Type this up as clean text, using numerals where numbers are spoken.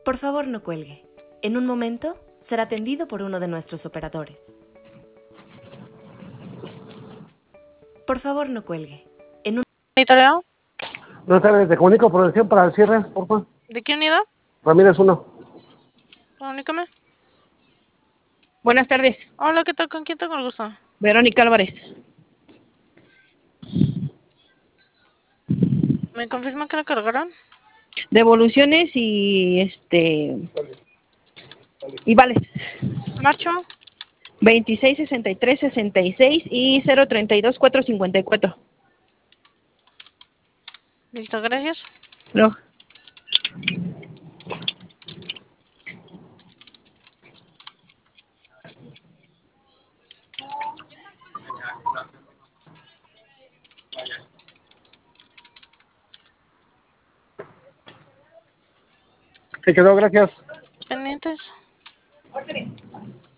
Por favor, no cuelgue. En un momento será atendido por uno de nuestros operadores. Por favor, no cuelgue. En un... ¿Monitoreado? Buenas tardes, te comunico producción para el cierre, por favor. ¿De qué unidad? Ramírez 1. Comunícame. Buenas tardes, Hola, ¿qué tal? ¿Con quién tengo el gusto? Verónica Álvarez. ¿Me confirma que la cargaron? Devoluciones y y vales. Marcho. 26 63 66 y 032 454. Listo, gracias. No. Se quedó, gracias. Pendientes.